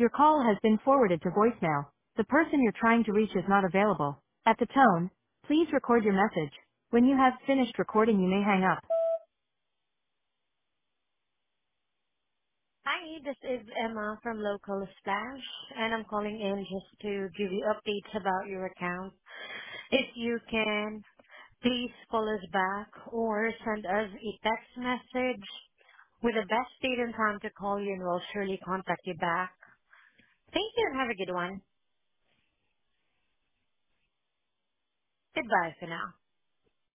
Your call has been forwarded to voicemail. The person you're trying to reach is not available. At the tone, please record your message. When you have finished recording, you may hang up. Hi, this is Emma from Local Splash, and I'm calling in just to give you updates about your account. If you can, please call us back or send us a text message with the best date and time to call you, and we'll surely contact you back. Thank you, and have a good one. Goodbye for now.